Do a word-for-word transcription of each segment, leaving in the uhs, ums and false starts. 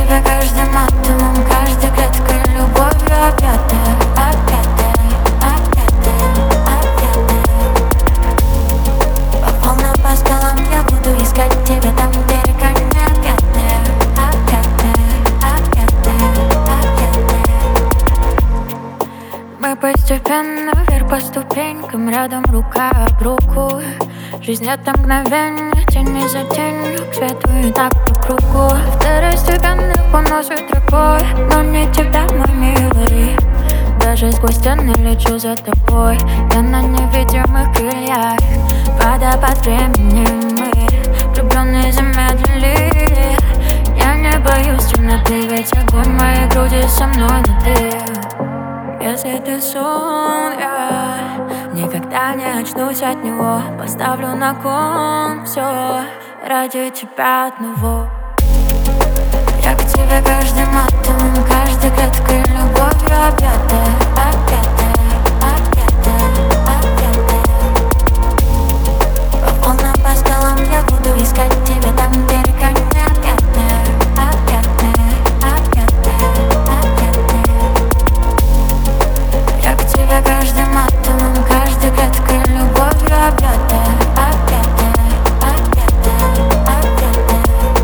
тебя каждым атомом, каждой клеткой любовью объятая, объятая, объятая, объятая. По волнам, по скалам я буду искать тебя там, где река необъятная, объятная, объятная, объятная. Мы постепенно вверх по ступенькам, рядом рука об руку. Жизнь — это мгновение, тень за тенью, к свету и так по кругу. Второстепенных поносит рукой, но не тебя, мой милый. Даже сквозь стены лечу за тобой, я на невидимых крыльях. Водопад времени мы, влюбленные, замедлили. Я не боюсь темноты, ведь огонь в моей груди со мной, но ты. Если это сон, я никогда не очнусь от него. Поставлю на кон все ради тебя одного. Я к тебе каждым атомом, каждой клеткой любовью объятая, объятая, объятая, объятая. По волнам, по скалам я буду искать тебя там, где река необъятная, объятная, объятная, объятная. Я к тебе каждым атомом, каждой клеткой любовью объятая, объятая, объятая, объятая.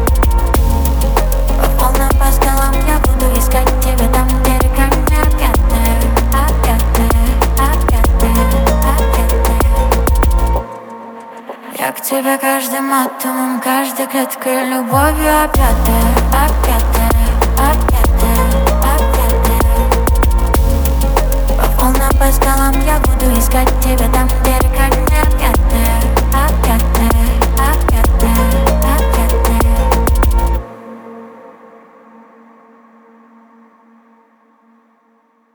По волнам, по скалам я буду искать тебя там, где река необъятная, объятная, объятная, объятная. Я к тебе каждым атомом, каждой клеткой любовью объятая, объятая, объятая.